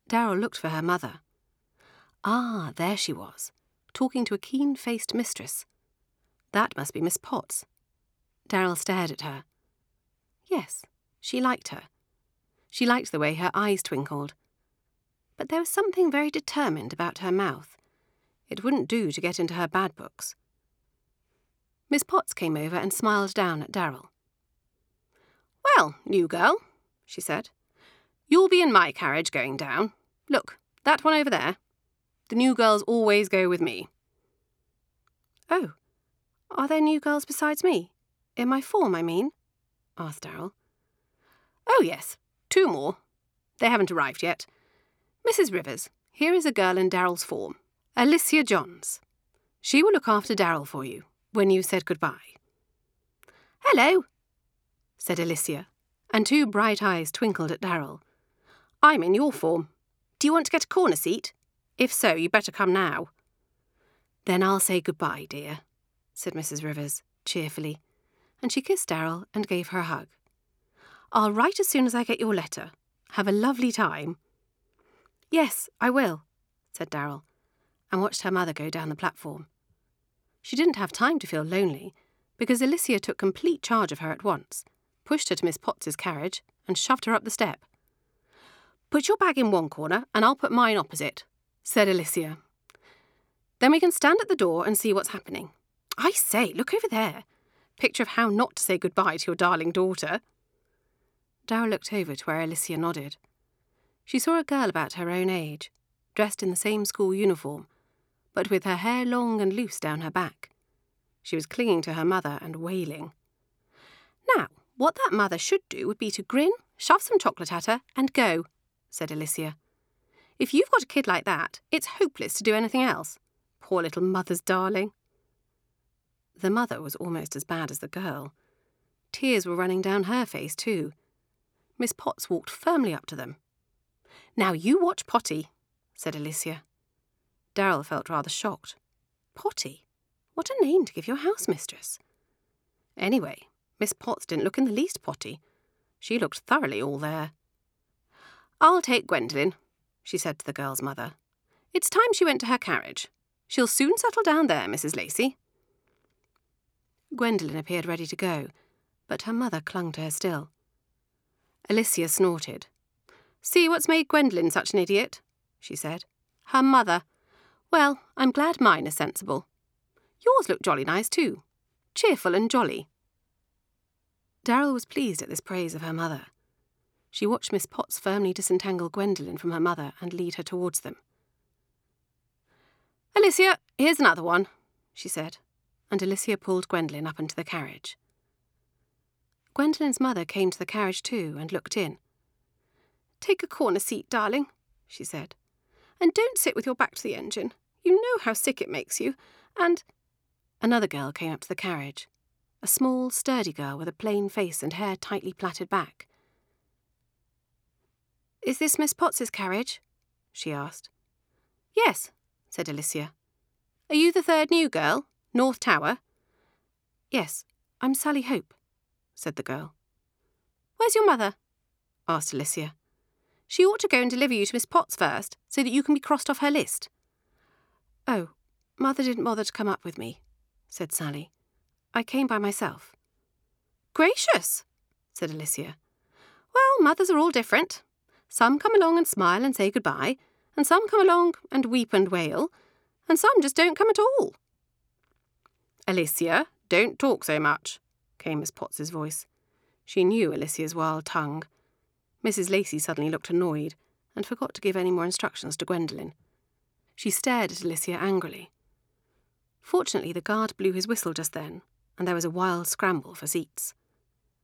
Darryl looked for her mother. Ah, there she was, talking to a keen-faced mistress. That must be Miss Potts. Darryl stared at her. Yes, she liked her. She liked the way her eyes twinkled. But there was something very determined about her mouth. It wouldn't do to get into her bad books. Miss Potts came over and smiled down at Darryl. "Well, new girl," she said, "you'll be in my carriage going down. Look, that one over there. The new girls always go with me." "Oh, are there new girls besides me? In my form, I mean?" asked Darryl. "Oh, yes, 2 more. They haven't arrived yet. Mrs. Rivers, here is a girl in Darryl's form, Alicia Johns. She will look after Darryl for you when you said goodbye." "Hello," said Alicia, and 2 bright eyes twinkled at Darryl. "I'm in your form. Do you want to get a corner seat? If so, you better come now." "Then I'll say goodbye, dear," said Mrs. Rivers, cheerfully, and she kissed Darryl and gave her a hug. "I'll write as soon as I get your letter. Have a lovely time." "Yes, I will," said Darryl, and watched her mother go down the platform. She didn't have time to feel lonely, because Alicia took complete charge of her at once, pushed her to Miss Potts's carriage, and shoved her up the step. "Put your bag in one corner, and I'll put mine opposite," said Alicia. "Then we can stand at the door and see what's happening. I say, look over there. Picture of how not to say goodbye to your darling daughter." Darryl looked over to where Alicia nodded. She saw a girl about her own age, dressed in the same school uniform, but with her hair long and loose down her back. She was clinging to her mother and wailing. "Now, what that mother should do would be to grin, shove some chocolate at her, and go," said Alicia. "If you've got a kid like that, it's hopeless to do anything else. Poor little mother's darling." The mother was almost as bad as the girl. Tears were running down her face too. Miss Potts walked firmly up to them. "Now you watch Potty," said Alicia. Darryl felt rather shocked. Potty? What a name to give your housemistress. Anyway, Miss Potts didn't look in the least potty. She looked thoroughly all there. "I'll take Gwendolen," she said to the girl's mother. "It's time she went to her carriage. She'll soon settle down there, Mrs. Lacey." Gwendolen appeared ready to go, but her mother clung to her still. Alicia snorted. "See what's made Gwendolen such an idiot," she said. "Her mother. Well, I'm glad mine is sensible. Yours look jolly nice too. Cheerful and jolly." Darryl was pleased at this praise of her mother. She watched Miss Potts firmly disentangle Gwendolen from her mother and lead her towards them. "Alicia, here's another one," she said, and Alicia pulled Gwendolen up into the carriage. Gwendolen's mother came to the carriage too and looked in. "Take a corner seat, darling," she said, "and don't sit with your back to the engine. You know how sick it makes you, and—" Another girl came up to the carriage, a small, sturdy girl with a plain face and hair tightly plaited back. "Is this Miss Potts's carriage?" she asked. "Yes," said Alicia. "Are you the 3rd new girl, North Tower?" "Yes, I'm Sally Hope," said the girl. "Where's your mother?" asked Alicia. "She ought to go and deliver you to Miss Potts first, so that you can be crossed off her list." "Oh, Mother didn't bother to come up with me," said Sally. "I came by myself." "Gracious," said Alicia. "Well, mothers are all different. Some come along and smile and say goodbye, and some come along and weep and wail, and some just don't come at all." "Alicia, don't talk so much," came Miss Potts's voice. She knew Alicia's wild tongue. Mrs. Lacey suddenly looked annoyed and forgot to give any more instructions to Gwendolen. She stared at Alicia angrily. Fortunately, the guard blew his whistle just then, and there was a wild scramble for seats.